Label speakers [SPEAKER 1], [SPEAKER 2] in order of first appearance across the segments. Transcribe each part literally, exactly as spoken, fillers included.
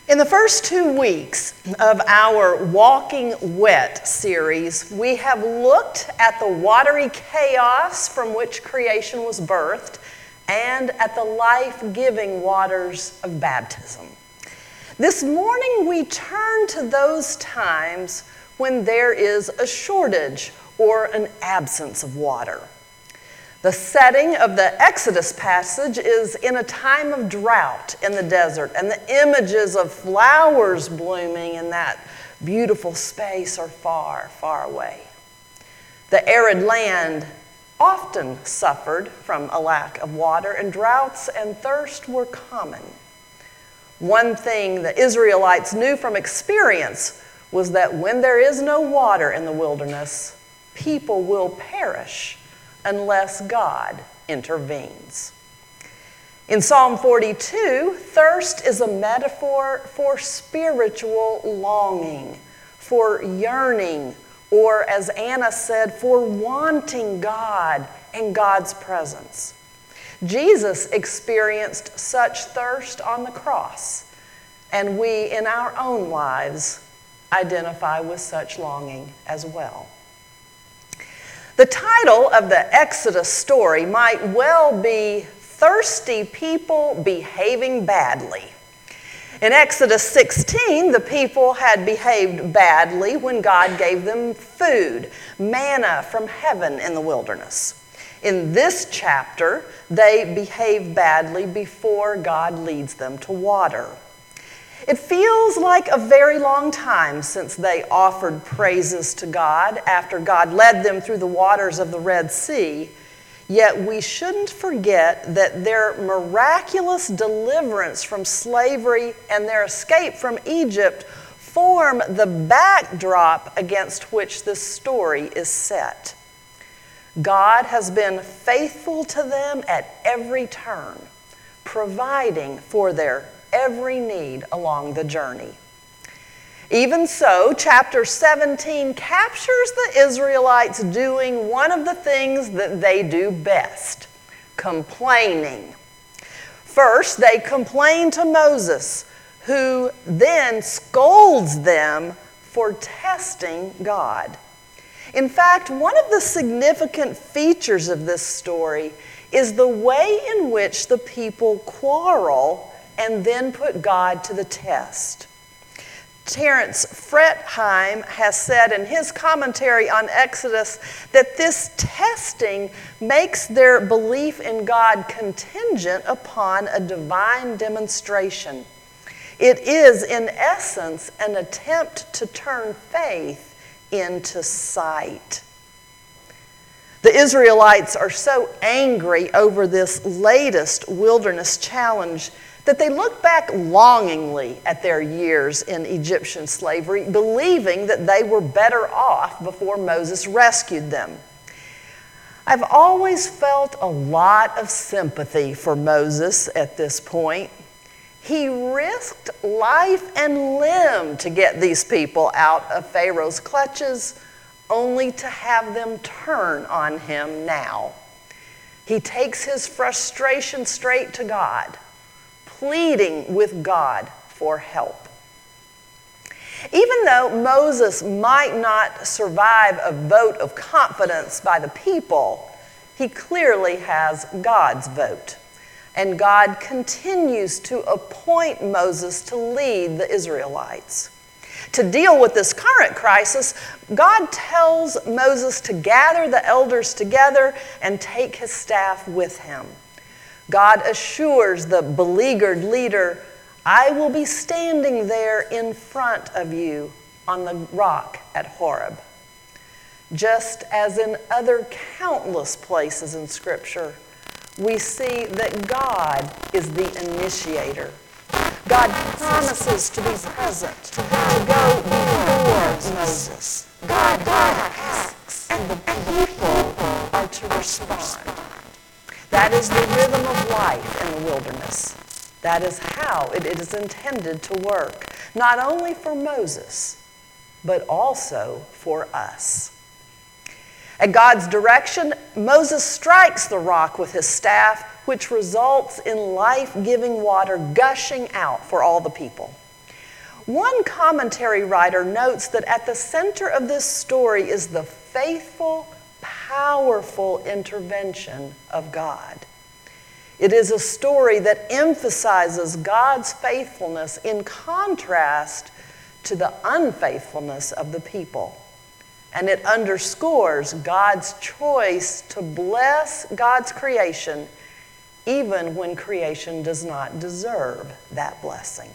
[SPEAKER 1] In the first two weeks of our Walking Wet series, we have looked at the watery chaos from which creation was birthed and at the life-giving waters of baptism. This morning, we turn to those times when there is a shortage or an absence of water. The setting of the Exodus passage is in a time of drought in the desert, and the images of flowers blooming in that beautiful space are far, far away. The arid land often suffered from a lack of water, and droughts and thirst were common. One thing the Israelites knew from experience was that when there is no water in the wilderness, people will perish unless God intervenes. In Psalm forty-two, thirst is a metaphor for spiritual longing, for yearning, or as Anna said, for wanting God and God's presence. Jesus experienced such thirst on the cross, and we in our own lives identify with such longing as well. The title of the Exodus story might well be Thirsty People Behaving Badly. In Exodus sixteen, the people had behaved badly when God gave them food, manna from heaven in the wilderness. In this chapter, they behave badly before God leads them to water. It feels like a very long time since they offered praises to God after God led them through the waters of the Red Sea, yet we shouldn't forget that their miraculous deliverance from slavery and their escape from Egypt form the backdrop against which this story is set. God has been faithful to them at every turn, providing for their every need along the journey. Even so, chapter seventeen captures the Israelites doing one of the things that they do best, complaining. First, they complain to Moses, who then scolds them for testing God. In fact, one of the significant features of this story is the way in which the people quarrel and then put God to the test. Terence Fretheim has said in his commentary on Exodus that this testing makes their belief in God contingent upon a divine demonstration. It is, in essence, an attempt to turn faith into sight. The Israelites are so angry over this latest wilderness challenge that they look back longingly at their years in Egyptian slavery, believing that they were better off before Moses rescued them. I've always felt a lot of sympathy for Moses at this point. He risked life and limb to get these people out of Pharaoh's clutches, only to have them turn on him now. He takes his frustration straight to God, pleading with God for help. Even though Moses might not survive a vote of confidence by the people, he clearly has God's vote. And God continues to appoint Moses to lead the Israelites. To deal with this current crisis, God tells Moses to gather the elders together and take his staff with him. God assures the beleaguered leader, I will be standing there in front of you on the rock at Horeb. Just as in other countless places in Scripture, we see that God is the initiator. God promises to be present, to go before Moses. God acts, and the people are to respond. That is the rhythm of life in the wilderness. That is how it is intended to work, not only for Moses, but also for us. At God's direction, Moses strikes the rock with his staff, which results in life-giving water gushing out for all the people. One commentary writer notes that at the center of this story is the faithful, powerful intervention of God. It is a story that emphasizes God's faithfulness in contrast to the unfaithfulness of the people. And it underscores God's choice to bless God's creation even when creation does not deserve that blessing.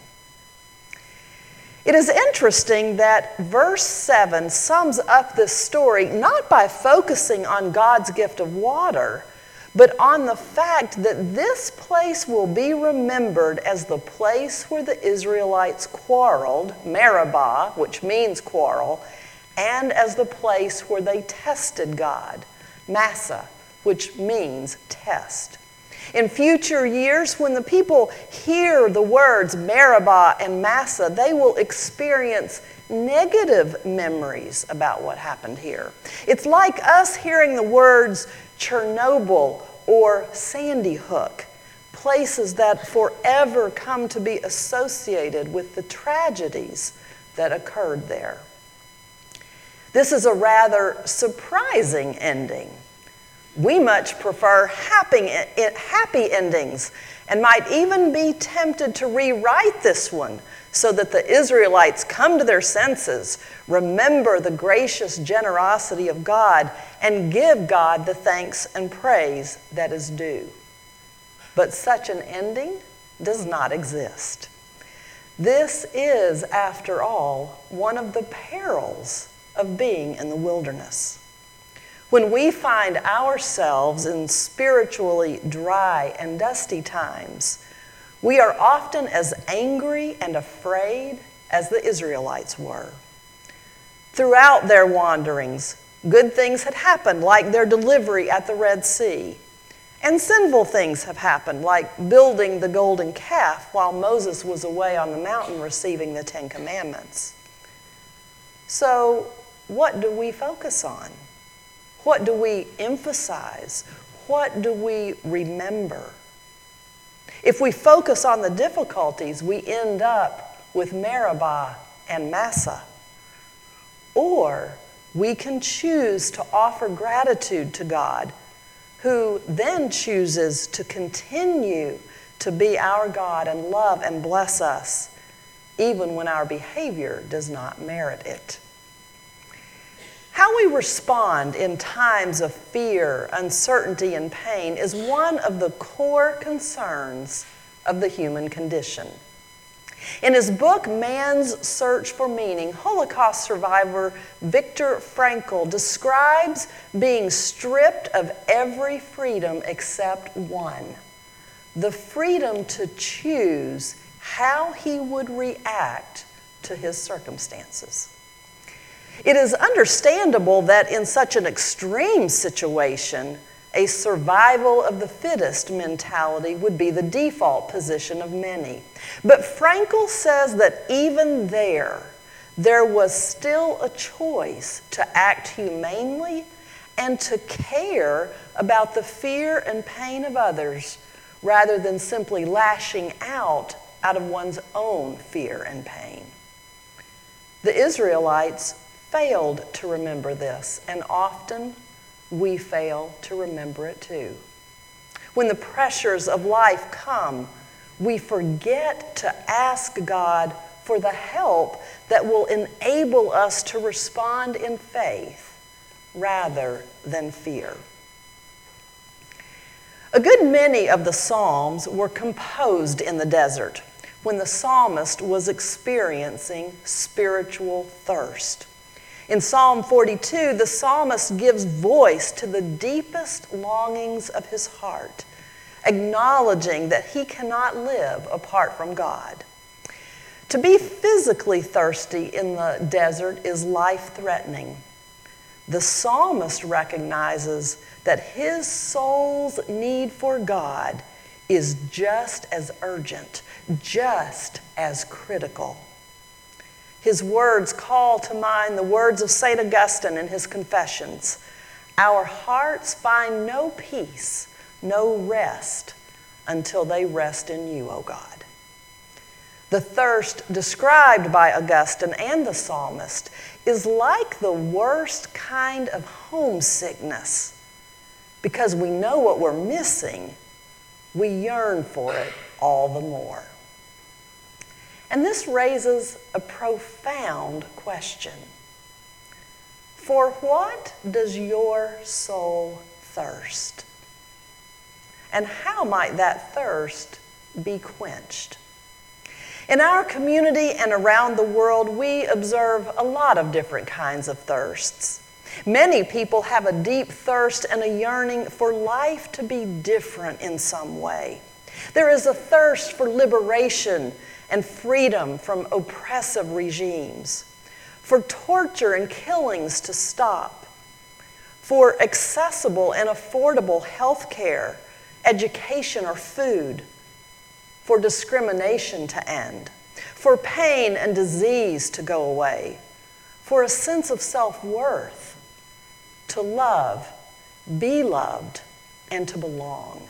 [SPEAKER 1] It is interesting that verse seven sums up this story not by focusing on God's gift of water, but on the fact that this place will be remembered as the place where the Israelites quarreled, Meribah, which means quarrel, and as the place where they tested God, Massah, which means test. In future years, when the people hear the words Meribah and Massah, they will experience negative memories about what happened here. It's like us hearing the words Chernobyl or Sandy Hook, places that forever come to be associated with the tragedies that occurred there. This is a rather surprising ending. We much prefer happy, happy endings and might even be tempted to rewrite this one so that the Israelites come to their senses, remember the gracious generosity of God, and give God the thanks and praise that is due. But such an ending does not exist. This is, after all, one of the perils of being in the wilderness. When we find ourselves in spiritually dry and dusty times, we are often as angry and afraid as the Israelites were. Throughout their wanderings, good things had happened, like their delivery at the Red Sea. And sinful things have happened, like building the golden calf while Moses was away on the mountain receiving the Ten Commandments. So, what do we focus on? What do we emphasize? What do we remember? If we focus on the difficulties, we end up with Meribah and Massah. Or we can choose to offer gratitude to God, who then chooses to continue to be our God and love and bless us, even when our behavior does not merit it. How we respond in times of fear, uncertainty, and pain is one of the core concerns of the human condition. In his book, Man's Search for Meaning, Holocaust survivor Viktor Frankl describes being stripped of every freedom except one: the freedom to choose how he would react to his circumstances. It is understandable that in such an extreme situation, a survival of the fittest mentality would be the default position of many. But Frankl says that even there, there was still a choice to act humanely and to care about the fear and pain of others rather than simply lashing out out of one's own fear and pain. The Israelites failed to remember this, and often we fail to remember it too. When the pressures of life come, we forget to ask God for the help that will enable us to respond in faith rather than fear. A good many of the Psalms were composed in the desert when the psalmist was experiencing spiritual thirst. In Psalm forty-two, the psalmist gives voice to the deepest longings of his heart, acknowledging that he cannot live apart from God. To be physically thirsty in the desert is life-threatening. The psalmist recognizes that his soul's need for God is just as urgent, just as critical. His words call to mind the words of Saint Augustine in his Confessions. Our hearts find no peace, no rest, until they rest in you, O God. The thirst described by Augustine and the psalmist is like the worst kind of homesickness. Because we know what we're missing, we yearn for it all the more. And this raises a profound question. For what does your soul thirst? And how might that thirst be quenched? In our community and around the world, we observe a lot of different kinds of thirsts. Many people have a deep thirst and a yearning for life to be different in some way. There is a thirst for liberation and freedom from oppressive regimes, for torture and killings to stop, for accessible and affordable health care, education, or food, for discrimination to end, for pain and disease to go away, for a sense of self-worth, to love, be loved, and to belong.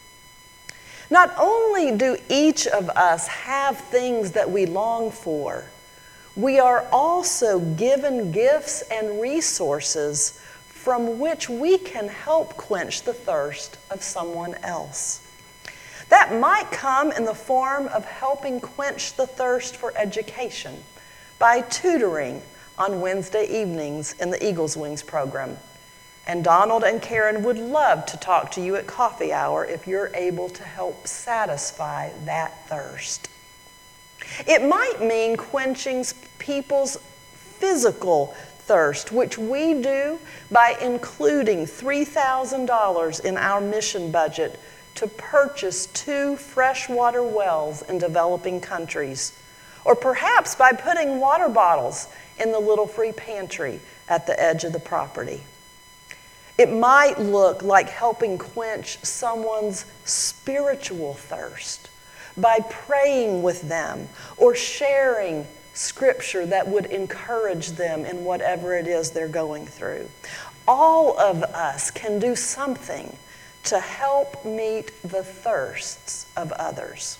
[SPEAKER 1] Not only do each of us have things that we long for, we are also given gifts and resources from which we can help quench the thirst of someone else. That might come in the form of helping quench the thirst for education by tutoring on Wednesday evenings in the Eagles Wings program. And Donald and Karen would love to talk to you at coffee hour if you're able to help satisfy that thirst. It might mean quenching people's physical thirst, which we do by including three thousand dollars in our mission budget to purchase two freshwater wells in developing countries, or perhaps by putting water bottles in the little free pantry at the edge of the property. It might look like helping quench someone's spiritual thirst by praying with them or sharing scripture that would encourage them in whatever it is they're going through. All of us can do something to help meet the thirsts of others.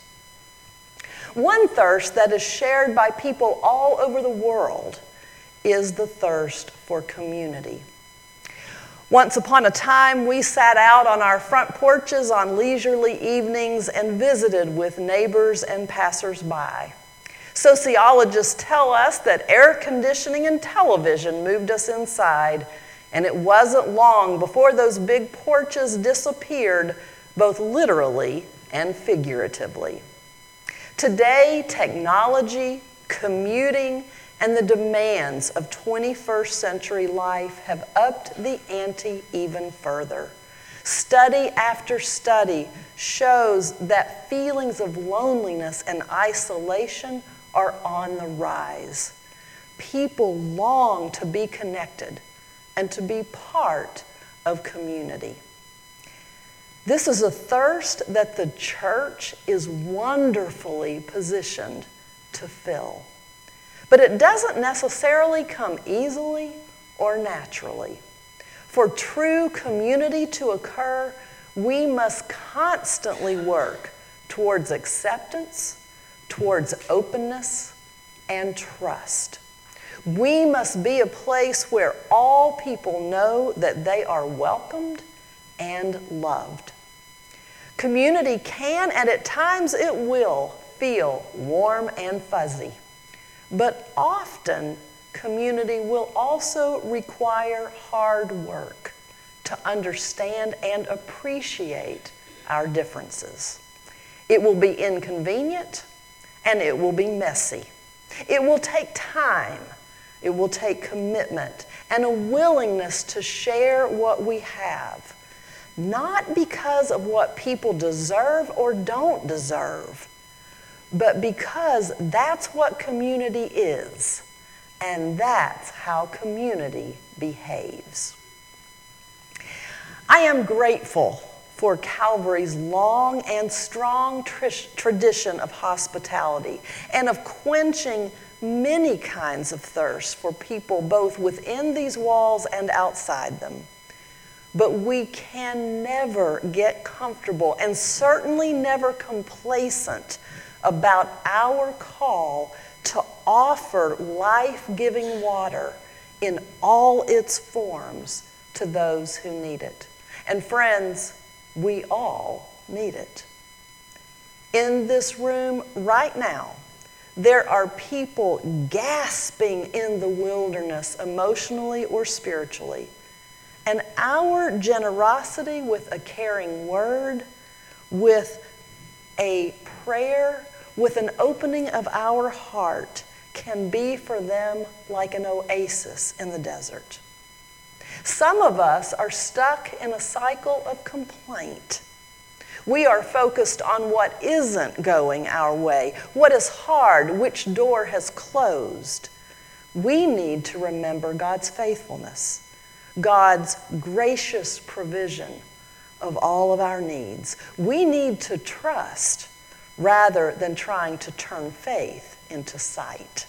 [SPEAKER 1] One thirst that is shared by people all over the world is the thirst for community. Once upon a time, we sat out on our front porches on leisurely evenings and visited with neighbors and passers-by. Sociologists tell us that air conditioning and television moved us inside, and it wasn't long before those big porches disappeared, both literally and figuratively. Today, technology, commuting, and the demands of twenty-first century life have upped the ante even further. Study after study shows that feelings of loneliness and isolation are on the rise. People long to be connected and to be part of community. This is a thirst that the church is wonderfully positioned to fill. But it doesn't necessarily come easily or naturally. For true community to occur, we must constantly work towards acceptance, towards openness, and trust. We must be a place where all people know that they are welcomed and loved. Community can, and at times it will, feel warm and fuzzy. But often, community will also require hard work to understand and appreciate our differences. It will be inconvenient, and it will be messy. It will take time. It will take commitment and a willingness to share what we have, not because of what people deserve or don't deserve, but because that's what community is, and that's how community behaves. I am grateful for Calvary's long and strong tr- tradition of hospitality and of quenching many kinds of thirst for people both within these walls and outside them. But we can never get comfortable and certainly never complacent about our call to offer life-giving water in all its forms to those who need it. And friends, we all need it. In this room right now, there are people gasping in the wilderness emotionally or spiritually. And our generosity with a caring word, with a prayer, with an opening of our heart can be for them like an oasis in the desert. Some of us are stuck in a cycle of complaint. We are focused on what isn't going our way, what is hard, which door has closed. We need to remember God's faithfulness, God's gracious provision of all of our needs. We need to trust rather than trying to turn faith into sight.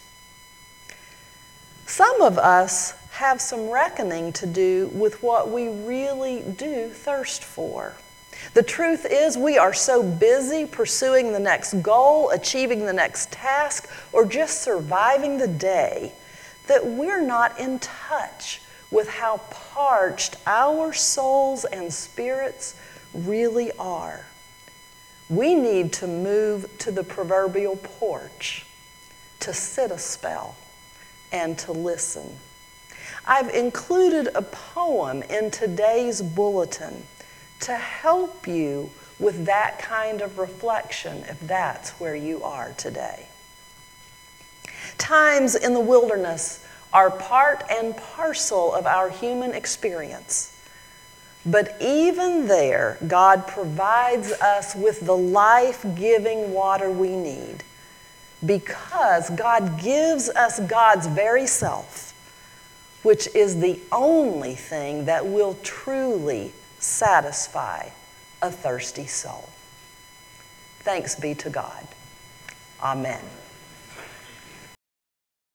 [SPEAKER 1] Some of us have some reckoning to do with what we really do thirst for. The truth is, we are so busy pursuing the next goal, achieving the next task, or just surviving the day that we're not in touch with how parched our souls and spirits really are. We need to move to the proverbial porch, to sit a spell, and to listen. I've included a poem in today's bulletin to help you with that kind of reflection if that's where you are today. Times in the wilderness are part and parcel of our human experience. But even there, God provides us with the life-giving water we need because God gives us God's very self, which is the only thing that will truly satisfy a thirsty soul. Thanks be to God. Amen.